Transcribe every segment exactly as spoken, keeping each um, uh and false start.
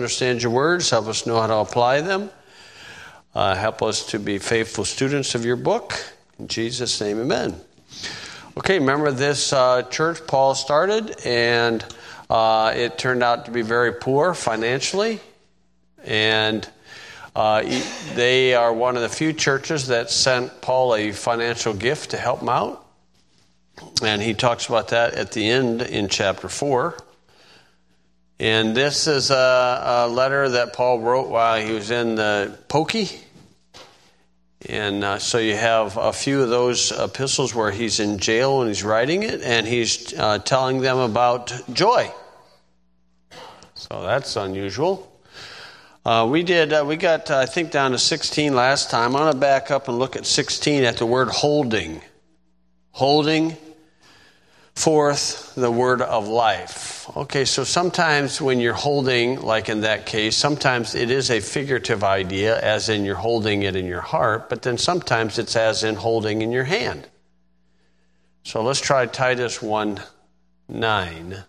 understand your words. Help us know how to apply them. Uh, help us to be faithful students of your book. In Jesus' name, amen. Okay, remember this uh, church Paul started, and uh, it turned out to be very poor financially. And uh, they are one of the few churches that sent Paul a financial gift to help him out. And he talks about that at the end in chapter four. And this is a, a letter that Paul wrote while he was in the pokey. And uh, so you have a few of those epistles where he's in jail and he's writing it, and he's uh, telling them about joy. So that's unusual. Uh, we did. Uh, we got, uh, I think, down to sixteen last time. I'm going to back up and look at sixteen at the word holding. Holding forth the word of life. Okay, so sometimes when you're holding, like in that case, sometimes it is a figurative idea, as in you're holding it in your heart, but then sometimes it's as in holding in your hand. So let's try Titus one nine.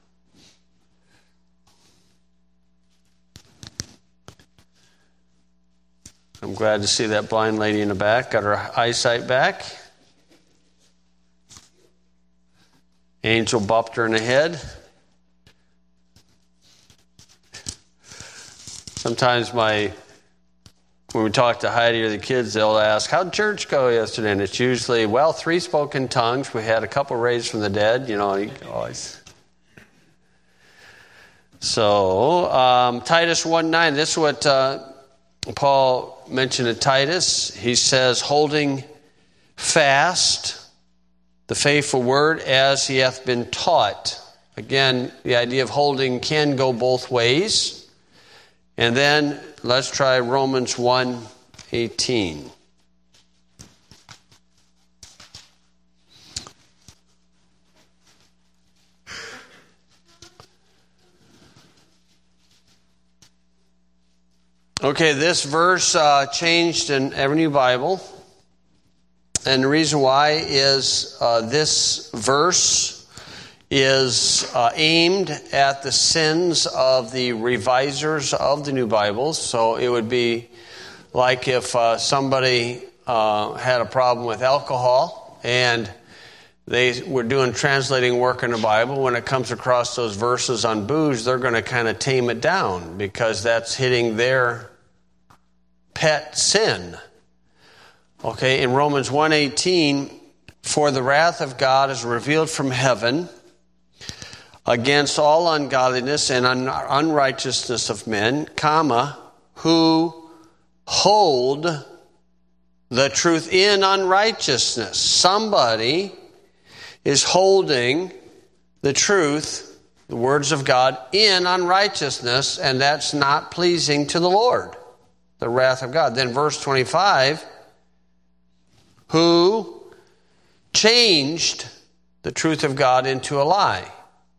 I'm glad to see that blind lady in the back, got her eyesight back. Angel bopped her in the head. Sometimes my, when we talk to Heidi or the kids, they'll ask, how'd church go yesterday? And it's usually, well, three spoken tongues. We had a couple raised from the dead, you know, and he always. So, um, Titus one nine, this is what uh, Paul mentioned to Titus. He says, holding fast the faithful word as he hath been taught. Again, the idea of holding can go both ways. And then let's try Romans one eighteen. Okay, this verse uh, changed in every new Bible. And the reason why is uh, this verse is uh, aimed at the sins of the revisers of the new Bibles. So it would be like if uh, somebody uh, had a problem with alcohol and they were doing translating work in the Bible. When it comes across those verses on booze, they're going to kind of tame it down because that's hitting their pet sin. Okay, in Romans one eighteen, for the wrath of God is revealed from heaven against all ungodliness and un- unrighteousness of men, comma, who hold the truth in unrighteousness. Somebody is holding the truth, the words of God, in unrighteousness, and that's not pleasing to the Lord, the wrath of God. Then verse twenty-five, who changed the truth of God into a lie.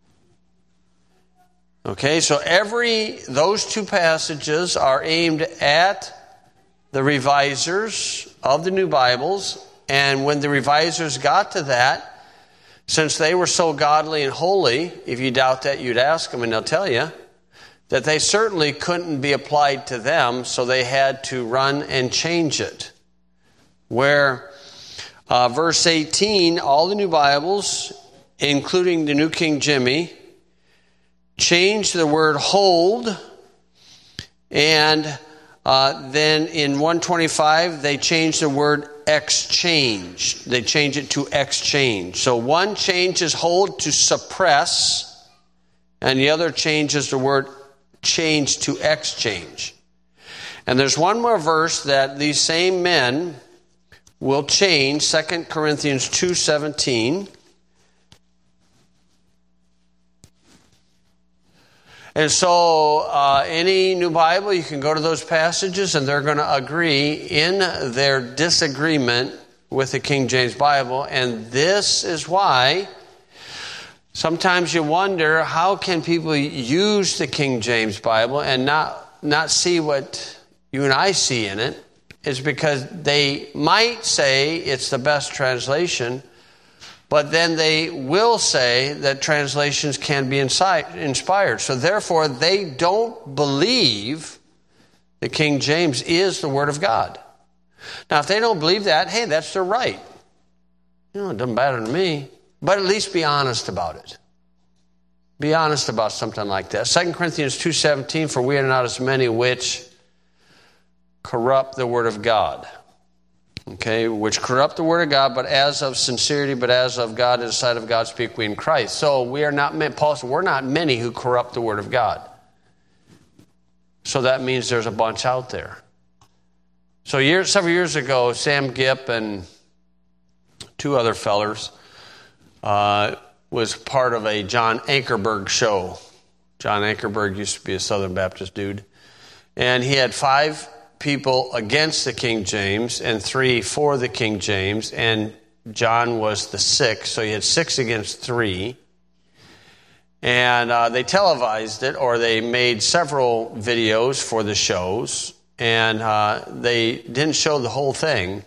Okay, so every, those two passages are aimed at the revisers of the new Bibles, and when the revisers got to that, since they were so godly and holy, if you doubt that, you'd ask them and they'll tell you, that they certainly couldn't be applied to them, so they had to run and change it. Where uh, verse eighteen, all the new Bibles, including the New King Jimmy, changed the word hold, and uh, then in one twenty-five, they changed the word exchange. They change it to exchange. So one changes hold to suppress, and the other changes the word change to exchange. And there's one more verse that these same men will change, Second Corinthians two seventeen. And so uh, any new Bible, you can go to those passages and they're going to agree in their disagreement with the King James Bible. And this is why sometimes you wonder, how can people use the King James Bible and not, not see what you and I see in it? It's because they might say it's the best translation, But then they will say that translations can be insi- inspired. So therefore, they don't believe that King James is the Word of God. Now, if they don't believe that, hey, that's their right. You know, it doesn't matter to me. But at least be honest about it. Be honest about something like that. Second Corinthians two seventeen, for we are not as many which corrupt the Word of God. Okay, which corrupt the Word of God, but as of sincerity, but as of God, in the sight of God speak we in Christ. So we are not, Paul said, we're not many who corrupt the Word of God. So that means there's a bunch out there. So years, several years ago, Sam Gipp and two other fellers uh, was part of a John Ankerberg show. John Ankerberg used to be a Southern Baptist dude. And he had five people against the King James and three for the King James. And John was the sixth, so he had six against three. And uh, they televised it, or they made several videos for the shows. And uh, they didn't show the whole thing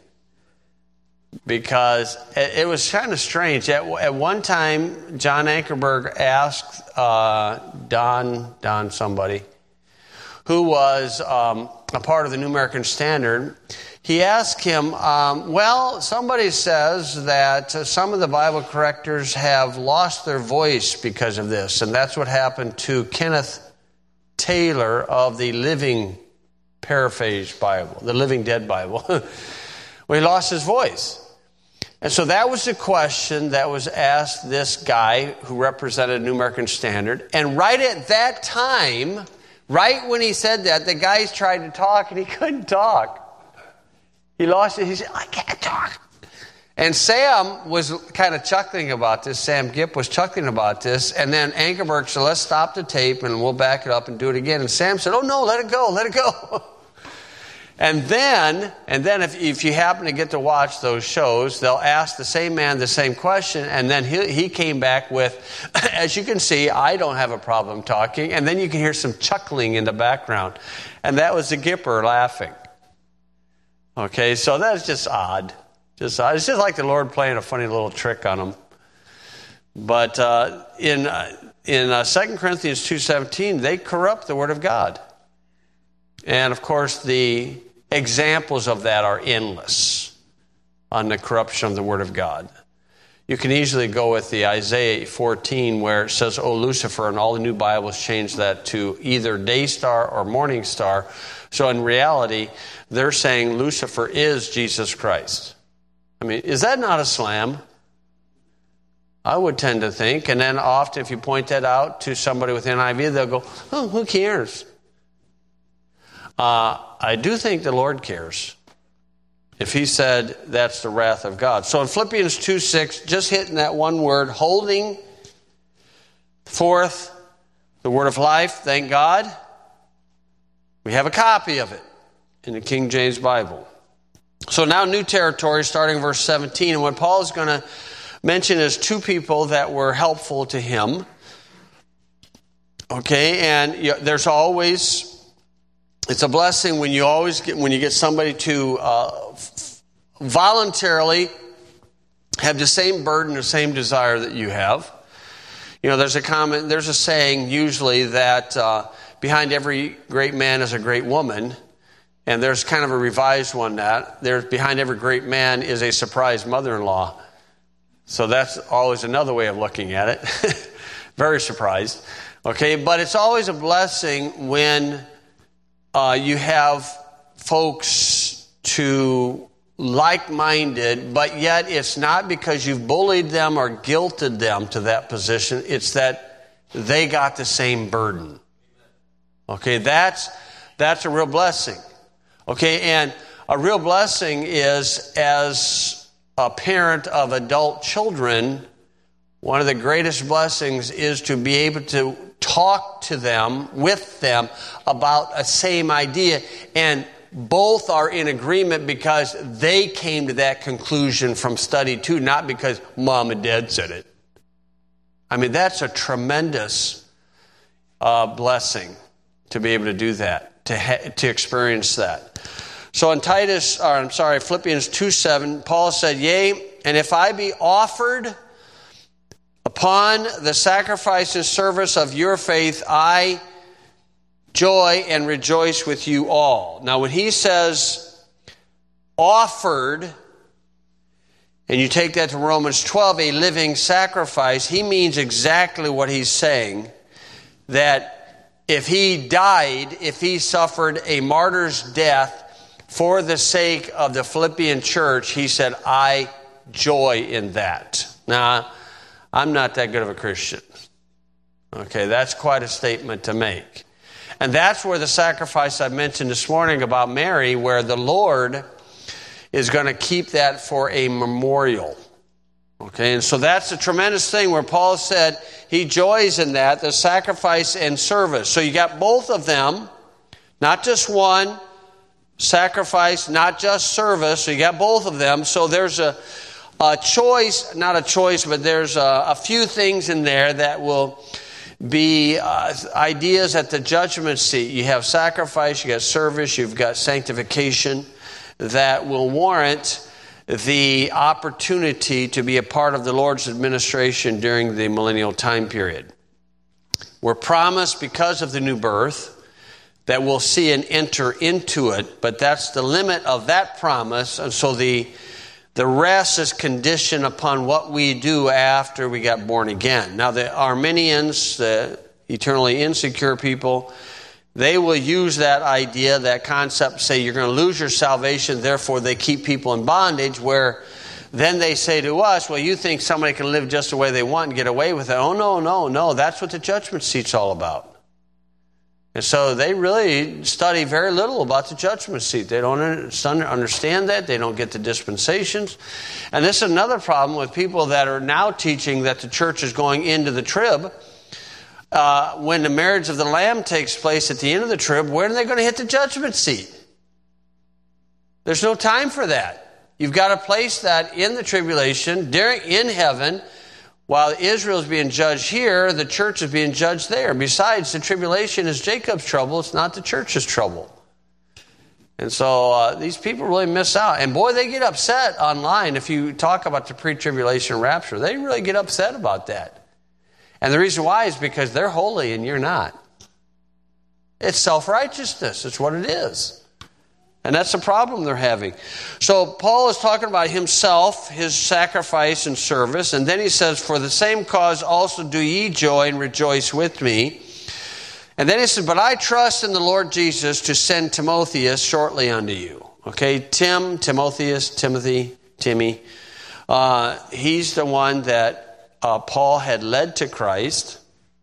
because it, it was kind of strange. At, at one time, John Ankerberg asked uh, Don, Don somebody, who was um, a part of the New American Standard, he asked him, um, well, somebody says that uh, some of the Bible correctors have lost their voice because of this, and that's what happened to Kenneth Taylor of the Living Paraphrase Bible, the Living Dead Bible. Well, he lost his voice. And so that was the question that was asked this guy who represented New American Standard. And right at that time, right when he said that, the guys tried to talk and he couldn't talk. He lost it. He said, I can't talk. And Sam was kind of chuckling about this. Sam Gipp was chuckling about this. And then Ankerberg said, let's stop the tape and we'll back it up and do it again. And Sam said, oh, no, let it go, let it go. And then, and then if, if you happen to get to watch those shows, they'll ask the same man the same question. And then he, he came back with, as you can see, I don't have a problem talking. And then you can hear some chuckling in the background. And that was the Gipper laughing. Okay, so that's just odd. Just odd. It's just like the Lord playing a funny little trick on them. But uh, in uh, in uh, Second Corinthians two seventeen, they corrupt the Word of God. And, of course, the examples of that are endless on the corruption of the Word of God. You can easily go with the Isaiah fourteen where it says, O Lucifer, and all the new Bibles change that to either day star or morning star. So in reality, they're saying Lucifer is Jesus Christ. I mean, is that not a slam? I would tend to think. And then often if you point that out to somebody with N I V, they'll go, oh, who cares? Uh, I do think the Lord cares. If he said that's the wrath of God. So in Philippians two six, just hitting that one word, holding forth the word of life, thank God. We have a copy of it in the King James Bible. So now new territory, starting verse seventeen. And what Paul is going to mention is two people that were helpful to him. Okay, and you, there's always... It's a blessing when you always get when you get somebody to uh, voluntarily have the same burden, the same desire that you have. You know, there's a comment, there's a saying usually that uh, behind every great man is a great woman, and there's kind of a revised one that there's behind every great man is a surprise mother-in-law. So that's always another way of looking at it. Very surprised. Okay, but it's always a blessing when Uh, you have folks to like-minded, but yet it's not because you've bullied them or guilted them to that position. It's that they got the same burden. Okay, that's that's a real blessing. Okay, and a real blessing is, as a parent of adult children, one of the greatest blessings is to be able to talk to them, with them, about a same idea. And both are in agreement because they came to that conclusion from study too, not because mom and dad said it. I mean, that's a tremendous uh, blessing to be able to do that, to ha- to experience that. So in Titus, or I'm sorry, Philippians two seven, Paul said, Yea, and if I be offered Upon the sacrifice and service of your faith, I joy and rejoice with you all. Now, when he says offered, and you take that to Romans twelve, a living sacrifice, he means exactly what he's saying, that if he died, if he suffered a martyr's death for the sake of the Philippian church, he said, I joy in that. Now, I'm not that good of a Christian. Okay, that's quite a statement to make. And that's where the sacrifice I mentioned this morning about Mary, where the Lord is going to keep that for a memorial. Okay, and so that's a tremendous thing where Paul said he joys in that, the sacrifice and service. So you got both of them, not just one, sacrifice, not just service. So you got both of them. So there's a, a choice, not a choice, but there's a, a few things in there that will be uh, ideas at the judgment seat. You have sacrifice, you got service, you've got sanctification that will warrant the opportunity to be a part of the Lord's administration during the millennial time period. We're promised because of the new birth that we'll see and enter into it, but that's the limit of that promise, and so the the rest is conditioned upon what we do after we got born again. Now, the Arminians, the eternally insecure people, they will use that idea, that concept, say you're going to lose your salvation, therefore they keep people in bondage, where then they say to us, well, you think somebody can live just the way they want and get away with it. Oh, no, no, no. That's what the judgment seat's all about. And so they really study very little about the judgment seat. They don't understand that. They don't get the dispensations. And this is another problem with people that are now teaching that the church is going into the trib. Uh, when the marriage of the Lamb takes place at the end of the trib, when are they going to hit the judgment seat? There's no time for that. You've got to place that in the tribulation, during, in heaven. While Israel is being judged here, the church is being judged there. Besides, the tribulation is Jacob's trouble. It's not the church's trouble. And so uh, these people really miss out. And boy, they get upset online if you talk about the pre-tribulation rapture. They really get upset about that. And the reason why is because they're holy and you're not. It's self-righteousness. It's what it is. And that's the problem they're having. So Paul is talking about himself, his sacrifice and service. And then he says, for the same cause also do ye joy and rejoice with me. And then he says, but I trust in the Lord Jesus to send Timotheus shortly unto you. Okay, Tim, Timotheus, Timothy, Timmy. Uh, he's the one that uh, Paul had led to Christ.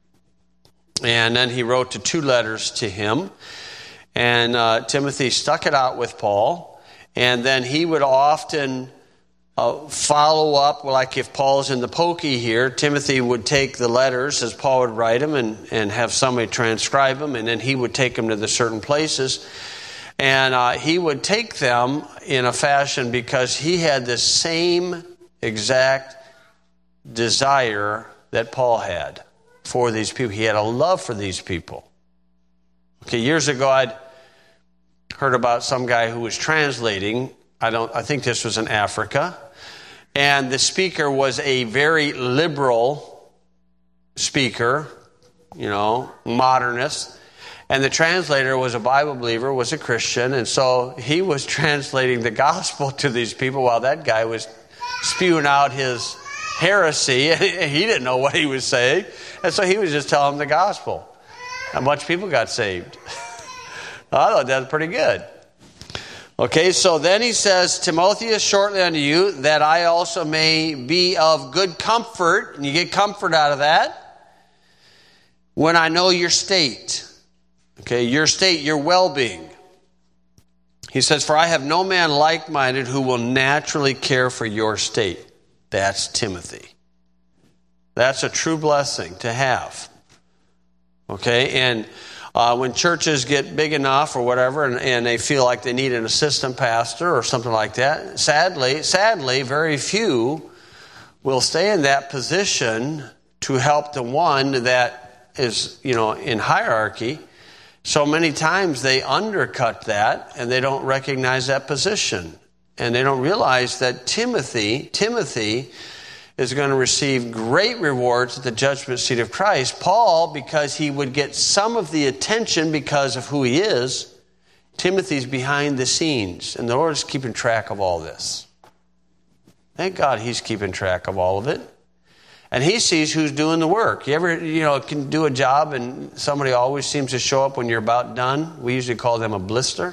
And then he wrote the two letters to him. And uh, Timothy stuck it out with Paul. And then he would often uh, follow up, like if Paul's in the pokey here, Timothy would take the letters as Paul would write them and, and have somebody transcribe them. And then he would take them to the certain places. And uh, he would take them in a fashion because he had the same exact desire that Paul had for these people. He had a love for these people. Okay, years ago I'd heard about some guy who was translating. I don't. I think this was in Africa. And the speaker was a very liberal speaker, you know, modernist. And the translator was a Bible believer, was a Christian. And so he was translating the gospel to these people while that guy was spewing out his heresy. He didn't know what he was saying. And so he was just telling them the gospel. How much people got saved? I thought that was pretty good. Okay, so then he says, Timotheus, shortly unto you, that I also may be of good comfort, and you get comfort out of that, when I know your state. Okay, your state, your well-being. He says, for I have no man like-minded who will naturally care for your state. That's Timothy. That's a true blessing to have. Okay, and uh, when churches get big enough or whatever, and, and they feel like they need an assistant pastor or something like that, sadly, sadly, very few will stay in that position to help the one that is, you know, in hierarchy. So many times they undercut that and they don't recognize that position. And they don't realize that Timothy, Timothy is going to receive great rewards at the judgment seat of Christ. Paul, because he would get some of the attention because of who he is, Timothy's behind the scenes, and the Lord is keeping track of all this. Thank God he's keeping track of all of it. And he sees who's doing the work. You ever, you know, can do a job and somebody always seems to show up when you're about done? We usually call them a blister.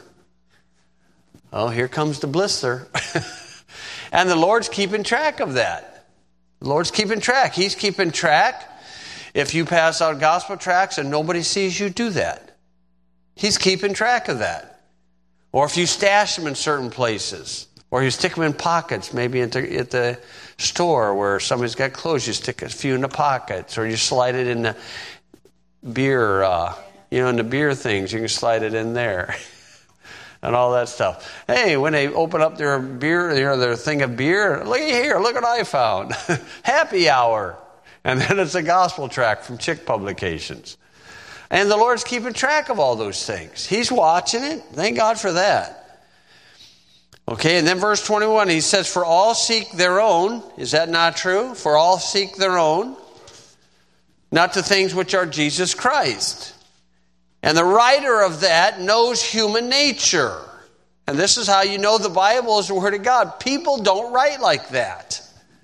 Oh, here comes the blister. And the Lord's keeping track of that. The Lord's keeping track. He's keeping track. If you pass out gospel tracts and nobody sees you do that, He's keeping track of that. Or if you stash them in certain places, or you stick them in pockets, maybe at the, at the store where somebody's got clothes, you stick a few in the pockets, or you slide it in the beer, uh, you know, in the beer things, you can slide it in there. And all that stuff. Hey, when they open up their beer, you know, their thing of beer, look here, look what I found. Happy hour. And then it's a gospel tract from Chick Publications. And the Lord's keeping track of all those things. He's watching it. Thank God for that. Okay, and then verse twenty-one, he says, for all seek their own. Is that not true? For all seek their own, not the things which are Jesus Christ. And the writer of that knows human nature. And this is how you know the Bible is the Word of God. People don't write like that.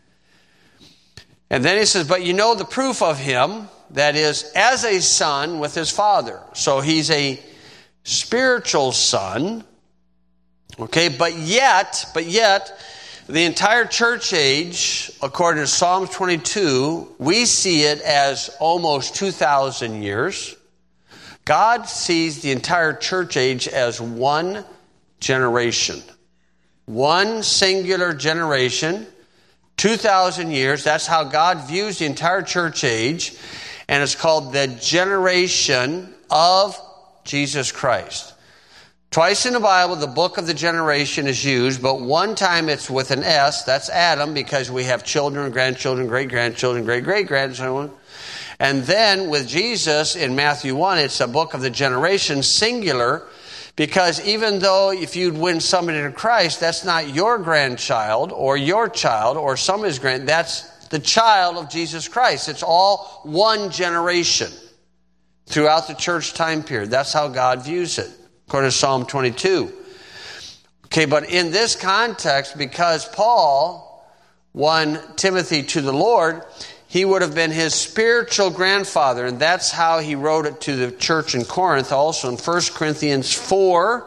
And then he says, but you know the proof of him, that is, as a son with his father. So he's a spiritual son. Okay, but yet, but yet, the entire church age, according to Psalm twenty-two, we see it as almost two thousand years. God sees the entire church age as one generation. One singular generation, two thousand years. That's how God views the entire church age. And it's called the generation of Jesus Christ. Twice in the Bible, the book of the generation is used, but one time it's with an S. That's Adam, because we have children, grandchildren, great-grandchildren, great-great-grandchildren. And then with Jesus in Matthew one, it's a book of the generation, singular, because even though if you'd win somebody to Christ, that's not your grandchild or your child or somebody's grand, that's the child of Jesus Christ. It's all one generation throughout the church time period. That's how God views it, according to Psalm twenty-two. Okay, but in this context, because Paul won Timothy to the Lord, he would have been his spiritual grandfather, and that's how he wrote it to the church in Corinth, also in First Corinthians four.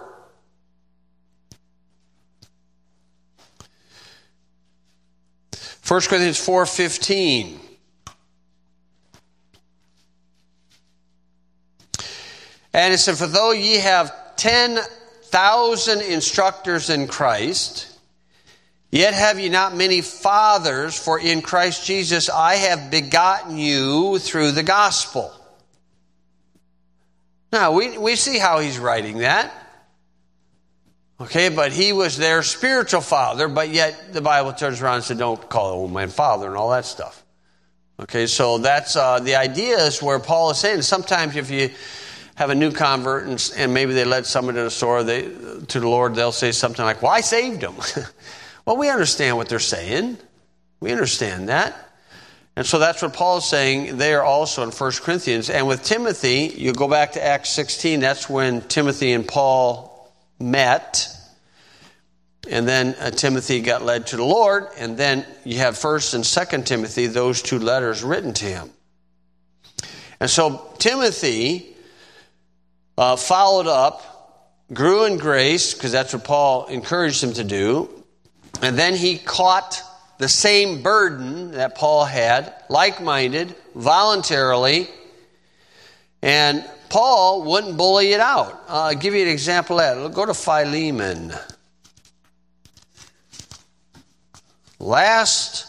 First Corinthians four fifteen. And it said, for though ye have ten thousand instructors in Christ, yet have ye not many fathers, for in Christ Jesus I have begotten you through the gospel. Now, we, we see how he's writing that. Okay, but he was their spiritual father, but yet the Bible turns around and said, don't call the old man father and all that stuff. Okay, so that's uh, the idea is where Paul is saying, sometimes if you have a new convert and, and maybe they led someone to the store, they, to the Lord, they'll say something like, well, I saved him. Well, we understand what they're saying. We understand that. And so that's what Paul's saying there also in First Corinthians. And with Timothy, you go back to Acts sixteen, that's when Timothy and Paul met. And then uh, Timothy got led to the Lord. And then you have First and Second Timothy, those two letters written to him. And so Timothy uh, followed up, grew in grace, because that's what Paul encouraged him to do. And then he caught the same burden that Paul had, like-minded, voluntarily. And Paul wouldn't bully it out. Uh, I'll give you an example of that. Go to Philemon. Last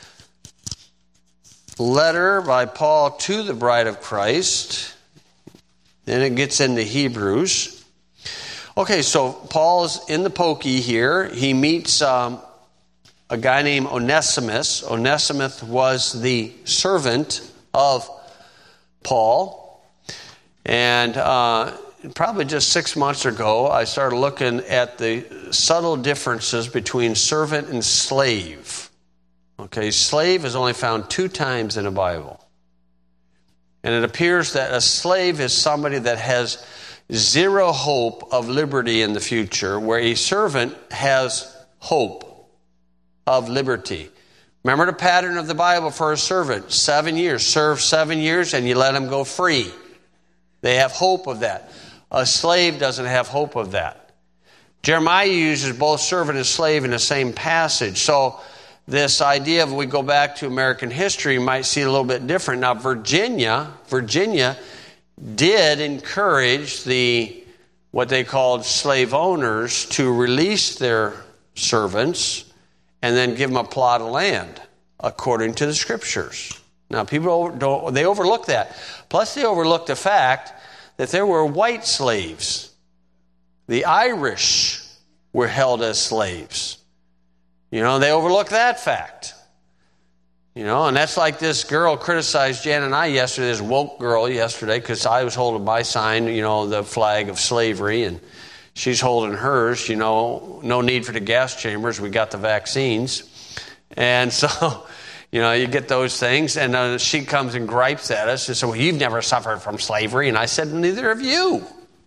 letter by Paul to the bride of Christ. Then it gets into Hebrews. Okay, so Paul's in the pokey here. He meets um, a guy named Onesimus. Onesimus was the servant of Paul. And uh, probably just six months ago, I started looking at the subtle differences between servant and slave. Okay, slave is only found two times in the Bible. And it appears that a slave is somebody that has zero hope of liberty in the future, where a servant has hope of liberty. Remember the pattern of the Bible for a servant. Seven years. Serve seven years and you let him go free. They have hope of that. A slave doesn't have hope of that. Jeremiah uses both servant and slave in the same passage. So this idea of we go back to American history, you might see it a little bit different. Now Virginia, Virginia did encourage the what they called slave owners to release their servants and then give them a plot of land according to the scriptures. Now people don't, they overlook that. Plus they overlook the fact that there were white slaves. The Irish were held as slaves. You know, they overlook that fact. You know, and that's like this girl criticized Jan and I yesterday, this woke girl yesterday, because I was holding my sign, you know, the flag of slavery, and she's holding hers, you know, no need for the gas chambers, we got the vaccines. And so, you know, you get those things, and uh, she comes and gripes at us and says, well, you've never suffered from slavery. And I said, neither have you.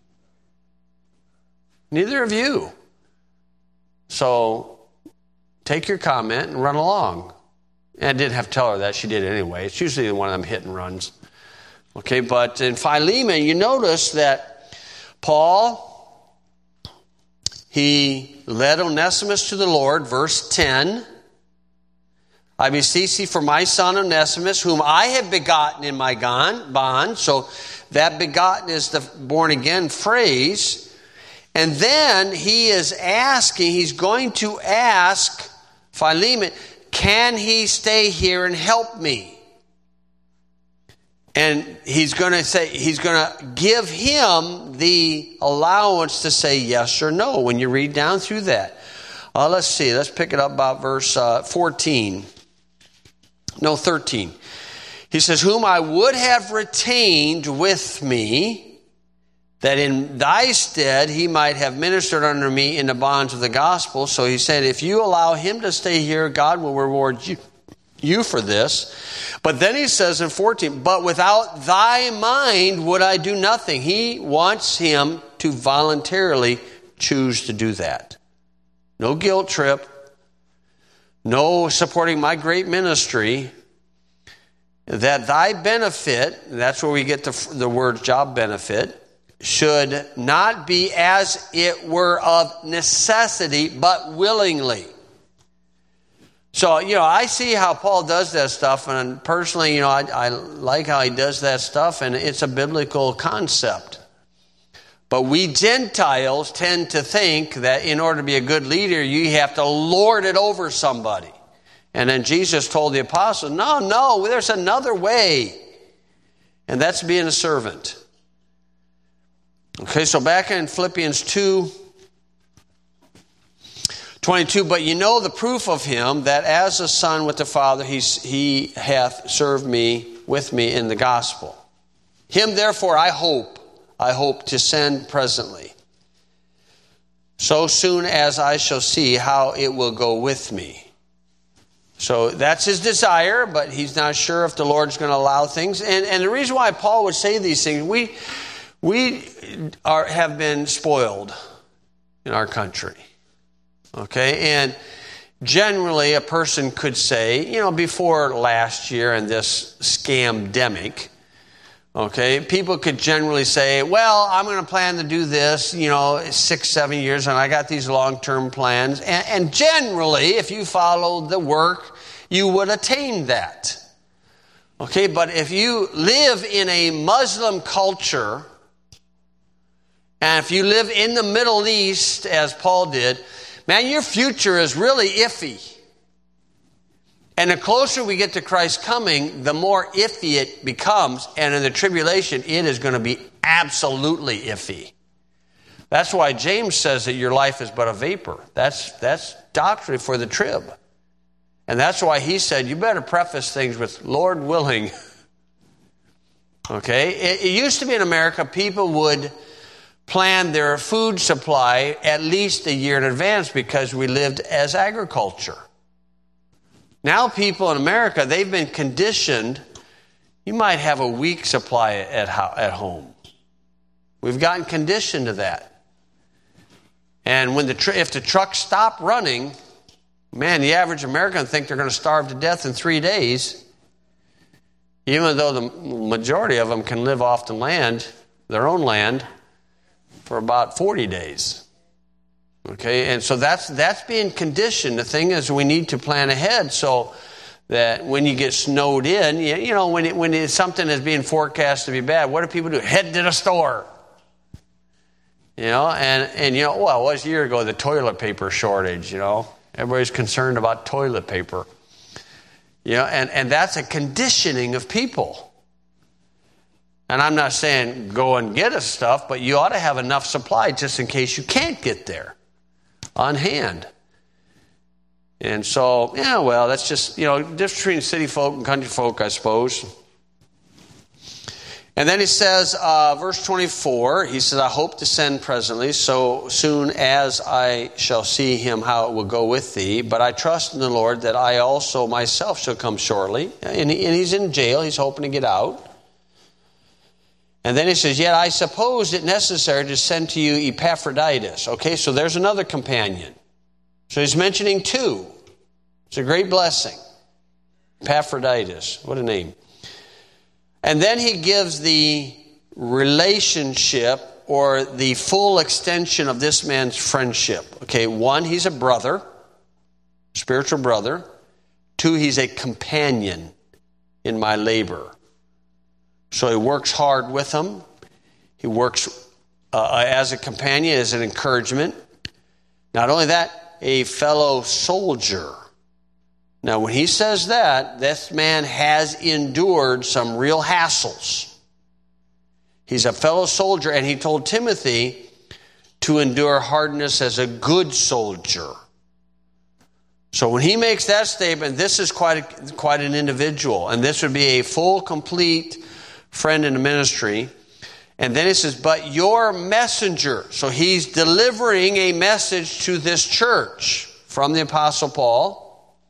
Neither of you. So take your comment and run along. And I didn't have to tell her that. She did it anyway. It's usually one of them hit and runs. Okay, but in Philemon, you notice that Paul, he led Onesimus to the Lord, verse ten. I beseech thee for my son Onesimus, whom I have begotten in my bond. So that begotten is the born again phrase. And then he is asking, he's going to ask Philemon, can he stay here and help me? And he's going to say, he's going to give him the allowance to say yes or no when you read down through that. Uh, let's see, let's pick it up about verse uh, fourteen. No, thirteen. He says, whom I would have retained with me, that in thy stead he might have ministered unto me in the bonds of the gospel. So he said, if you allow him to stay here, God will reward you, you for this. But then he says in fourteen, but without thy mind would I do nothing. He wants him to voluntarily choose to do that. No guilt trip. No supporting my great ministry. That thy benefit, that's where we get the, the word job benefit, should not be as it were of necessity, but willingly. So, you know, I see how Paul does that stuff, and personally, you know, I, I like how he does that stuff, and it's a biblical concept. But we Gentiles tend to think that in order to be a good leader, you have to lord it over somebody. And then Jesus told the apostles, no, no, there's another way. And that's being a servant. Okay, so back in Philippians two twenty-two, but you know the proof of him, that as a son with the Father, he's, he hath served me with me in the gospel. Him therefore I hope, I hope to send presently, so soon as I shall see how it will go with me. So that's his desire, but he's not sure if the Lord's going to allow things. And, and the reason why Paul would say these things, we we are have been spoiled in our country. Okay, and generally a person could say, you know, before last year and this scamdemic, okay, people could generally say, well, I'm going to plan to do this, you know, six, seven years, and I got these long-term plans. And, and generally, if you followed the work, you would attain that. Okay, but if you live in a Muslim culture, and if you live in the Middle East, as Paul did, man, your future is really iffy. And the closer we get to Christ's coming, the more iffy it becomes. And in the tribulation, it is going to be absolutely iffy. That's why James says that your life is but a vapor. That's, that's doctrine for the trib. And that's why he said, you better preface things with Lord willing. Okay? It, it used to be in America, people would plan their food supply at least a year in advance because we lived as agriculture. Now people in America, they've been conditioned. You might have a week supply at at home. We've gotten conditioned to that. And when the tr- if the trucks stop running, man, the average American think they're going to starve to death in three days, even though the majority of them can live off the land, their own land, for about forty days. Okay, and so that's that's being conditioned. The thing is, we need to plan ahead so that when you get snowed in, you, you know, when it, when it, something is being forecast to be bad, what do people do? Head to the store. You know, and, and you know, well, it was a year ago, the toilet paper shortage, you know. Everybody's concerned about toilet paper. You know, and, and that's a conditioning of people. And I'm not saying go and get us stuff, but you ought to have enough supply just in case you can't get there on hand. And so, yeah, well, that's just, you know, difference between city folk and country folk, I suppose. And then he says, uh, verse twenty-four, he says, I hope to send presently, so soon as I shall see him how it will go with thee. But I trust in the Lord that I also myself shall come shortly. And, he, and he's in jail. He's hoping to get out. And then he says, yet I suppose it necessary to send to you Epaphroditus. Okay, so there's another companion. So he's mentioning two. It's a great blessing. Epaphroditus. What a name. And then he gives the relationship or the full extension of this man's friendship. Okay, one, he's a brother, spiritual brother. Two, he's a companion in my labor. So he works hard with them. He works uh, as a companion, as an encouragement. Not only that, a fellow soldier. Now, when he says that, this man has endured some real hassles. He's a fellow soldier, and he told Timothy to endure hardness as a good soldier. So when he makes that statement, this is quite a, quite an individual, and this would be a full, complete friend in the ministry. And then he says, but your messenger. So he's delivering a message to this church from the Apostle Paul.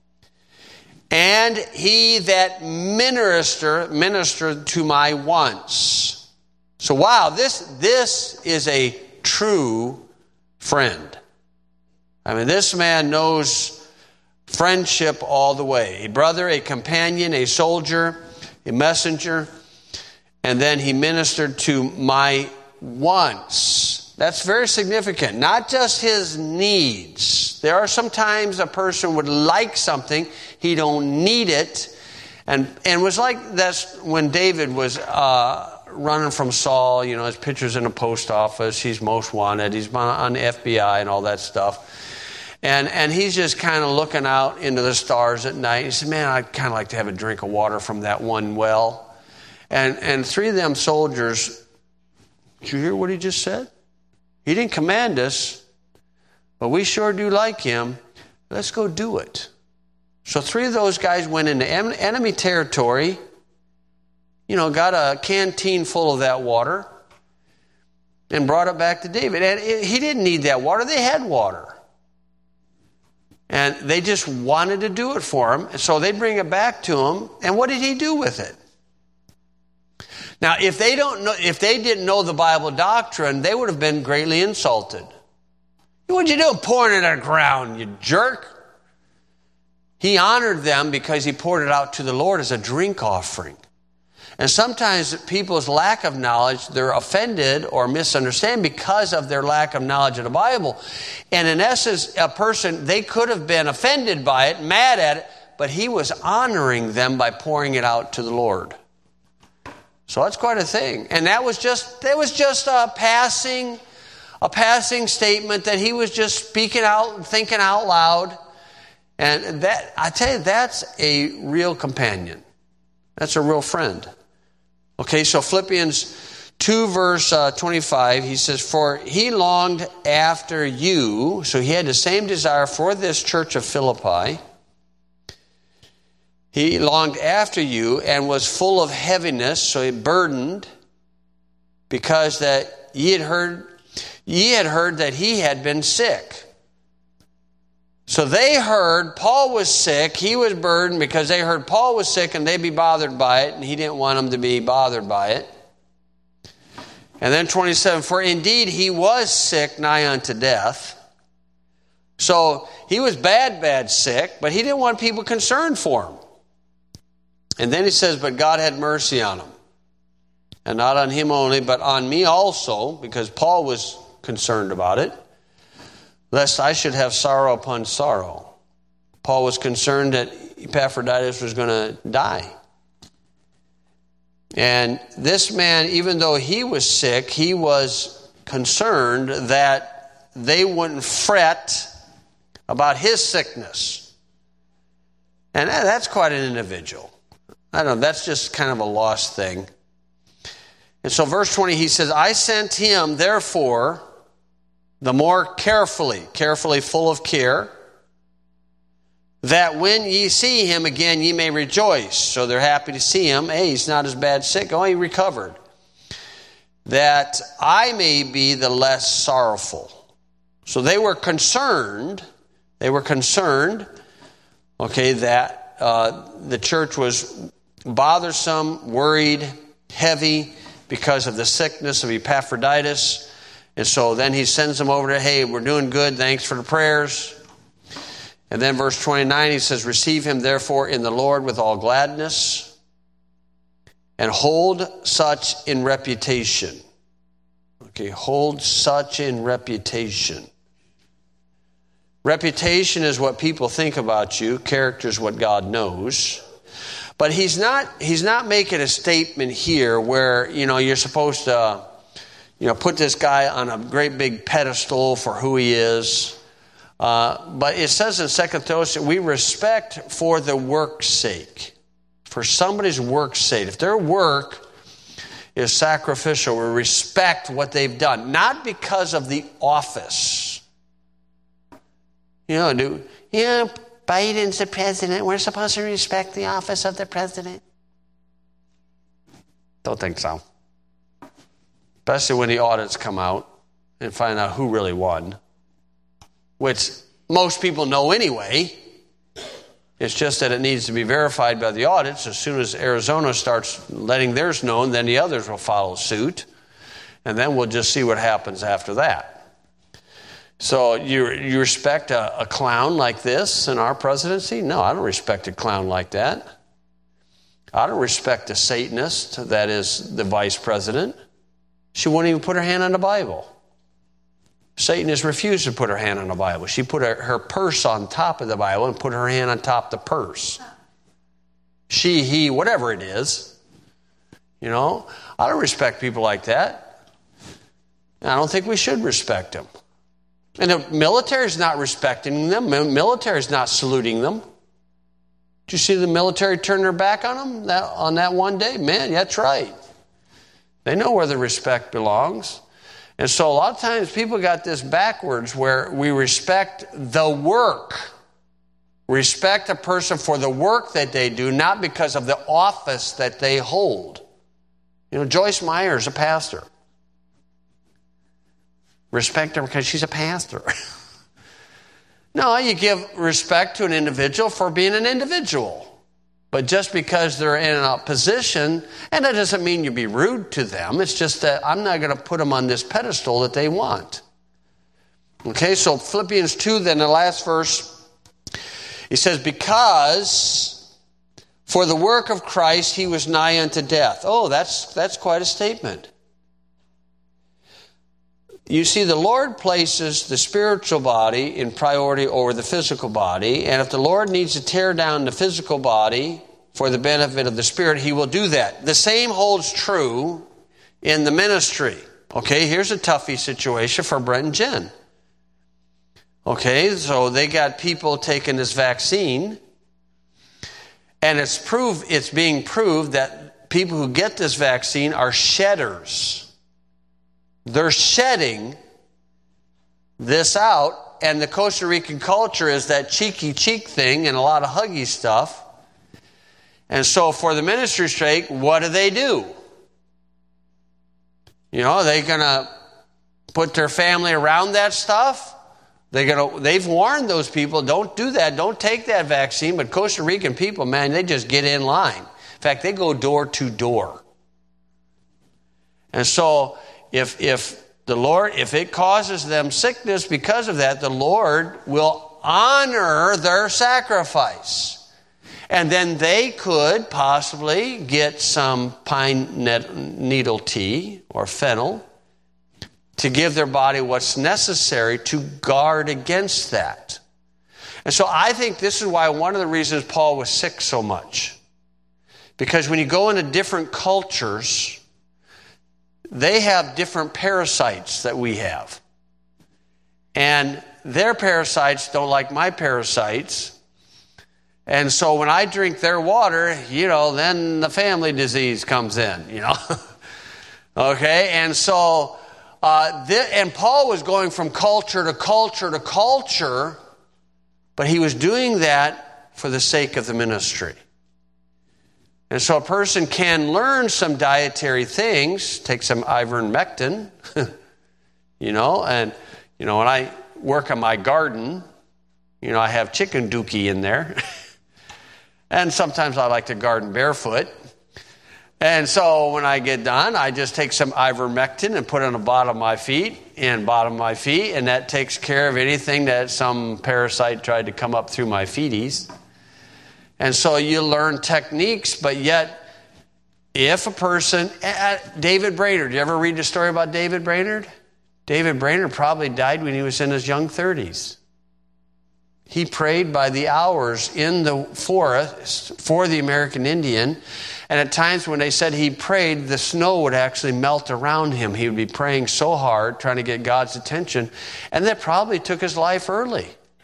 And he that minister, ministered to my wants. So wow, this, this is a true friend. I mean, this man knows friendship all the way. A brother, a companion, a soldier, a messenger. And then he ministered to my wants. That's very significant. Not just his needs. There are sometimes a person would like something, he don't need it. And and it was like that's when David was uh, running from Saul, you know, his picture's in the post office, he's most wanted, he's on the F B I and all that stuff. And and he's just kind of looking out into the stars at night. He said, man, I'd kind of like to have a drink of water from that one well. And and three of them soldiers, did you hear what he just said? He didn't command us, but we sure do like him. Let's go do it. So three of those guys went into enemy territory, you know, got a canteen full of that water and brought it back to David. And it, he didn't need that water. They had water. And they just wanted to do it for him. So they bring it back to him. And what did he do with it? Now, if they don't know, if they didn't know the Bible doctrine, they would have been greatly insulted. What'd you do pouring it on the ground, you jerk? He honored them because he poured it out to the Lord as a drink offering. And sometimes people's lack of knowledge, they're offended or misunderstand because of their lack of knowledge of the Bible. And in essence, a person, they could have been offended by it, mad at it, but he was honoring them by pouring it out to the Lord. So that's quite a thing. And that was just, that was just a passing, a passing statement that he was just speaking out, thinking out loud. And that, I tell you, that's a real companion. That's a real friend. Okay, so Philippians two verse uh, twenty-five, he says, for he longed after you. So he had the same desire for this church of Philippi. He longed after you and was full of heaviness, so he burdened, because that ye had heard, ye had heard that he had been sick. So they heard Paul was sick. He was burdened because they heard Paul was sick and they'd be bothered by it, and he didn't want them to be bothered by it. And then twenty-seven, for indeed he was sick nigh unto death. So he was bad, bad sick, but he didn't want people concerned for him. And then he says, but God had mercy on him. And not on him only, but on me also, because Paul was concerned about it, lest I should have sorrow upon sorrow. Paul was concerned that Epaphroditus was going to die. And this man, even though he was sick, he was concerned that they wouldn't fret about his sickness. And that's quite an individual. I don't know, that's just kind of a lost thing. And so verse twenty, he says, I sent him, therefore, the more carefully, carefully full of care, that when ye see him again, ye may rejoice. So they're happy to see him. Hey, he's not as bad sick. Oh, he recovered. That I may be the less sorrowful. So they were concerned, they were concerned, okay, that uh, the church was bothersome, worried, heavy because of the sickness of Epaphroditus. And so then he sends them over to, hey, we're doing good, thanks for the prayers. And then verse twenty-nine, he says, receive him therefore in the Lord with all gladness, and hold such in reputation. Okay, hold such in reputation. Reputation is what people think about you. Character is what God knows. But he's not, he's not making a statement here where, you know, you're supposed to, you know, put this guy on a great big pedestal for who he is. Uh, but it says in Second Timothy, we respect for the work's sake. For somebody's work's sake. If their work is sacrificial, we respect what they've done. Not because of the office. You know, do, you know, Biden's the president. We're supposed to respect the office of the president. Don't think so. Especially when the audits come out and find out who really won. Which most people know anyway. It's just that it needs to be verified by the audits. As soon as Arizona starts letting theirs known, then the others will follow suit. And then we'll just see what happens after that. So you you respect a, a clown like this in our presidency? No, I don't respect a clown like that. I don't respect a Satanist that is the vice president. She wouldn't even put her hand on the Bible. Satan has refused to put her hand on the Bible. She put her, her purse on top of the Bible and put her hand on top of the purse. She, he, whatever it is. You know, I don't respect people like that. I don't think we should respect them. And the military is not respecting them. The military is not saluting them. Did you see the military turn their back on them that, on that one day? Man, that's right. They know where the respect belongs. And so a lot of times people got this backwards where we respect the work. Respect a person for the work that they do, not because of the office that they hold. You know, Joyce Meyer is a pastor. Respect her because she's a pastor. No, you give respect to an individual for being an individual. But just because they're in a position, and that doesn't mean you be rude to them. It's just that I'm not going to put them on this pedestal that they want. Okay, so Philippians two, then the last verse, he says, because for the work of Christ he was nigh unto death. Oh, that's that's quite a statement. You see, the Lord places the spiritual body in priority over the physical body. And if the Lord needs to tear down the physical body for the benefit of the spirit, he will do that. The same holds true in the ministry. Okay, here's a toughie situation for Brent and Jen. Okay, so they got people taking this vaccine. And it's proved, it's being proved that people who get this vaccine are shedders. They're shedding this out, and the Costa Rican culture is that cheeky cheek thing and a lot of huggy stuff. And so for the ministry's sake, what do they do? You know, are they going to put their family around that stuff? They're gonna, they've warned those people, don't do that, don't take that vaccine. But Costa Rican people, man, they just get in line. In fact, they go door to door. And so if if the Lord, if it causes them sickness because of that, the Lord will honor their sacrifice. And then they could possibly get some pine needle tea or fennel to give their body what's necessary to guard against that. And so I think this is why one of the reasons Paul was sick so much. Because when you go into different cultures, they have different parasites that we have. And their parasites don't like my parasites. And so when I drink their water, you know, then the family disease comes in, you know. Okay, and so, uh, th- and Paul was going from culture to culture to culture, but he was doing that for the sake of the ministry. And so a person can learn some dietary things, take some ivermectin, you know, and, you know, when I work on my garden, you know, I have chicken dookie in there. And sometimes I like to garden barefoot. And so when I get done, I just take some ivermectin and put it on the bottom of my feet and bottom of my feet, and that takes care of anything that some parasite tried to come up through my feeties. And so you learn techniques, but yet if a person, David Brainerd, you ever read the story about David Brainerd? David Brainerd probably died when he was in his young thirties. He prayed by the hours in the forest for the American Indian. And at times when they said he prayed, the snow would actually melt around him. He would be praying so hard, trying to get God's attention. And that probably took his life early.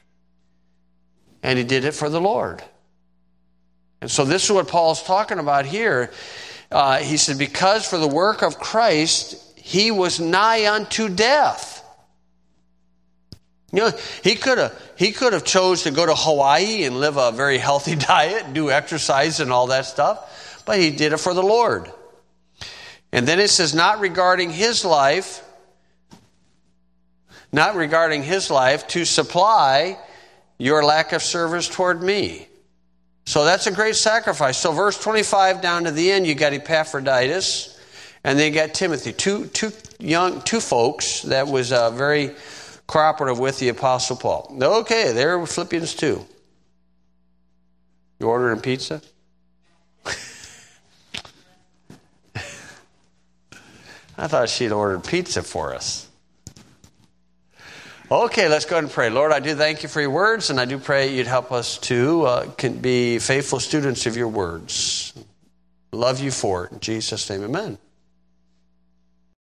And he did it for the Lord. And so this is what Paul's talking about here. Uh, he said, because for the work of Christ, he was nigh unto death. You know, he could have he could have chose to go to Hawaii and live a very healthy diet, do exercise and all that stuff, but he did it for the Lord. And then it says, not regarding his life, not regarding his life, to supply your lack of service toward me. So that's a great sacrifice. So verse twenty-five down to the end, you got Epaphroditus, and then you got Timothy, two two young two folks that was uh, very cooperative with the Apostle Paul. Okay, there were Philippians two. You ordering pizza? I thought she'd ordered pizza for us. Okay, let's go ahead and pray. Lord, I do thank you for your words, and I do pray you'd help us to uh, can be faithful students of your words. Love you for it. In Jesus' name, amen.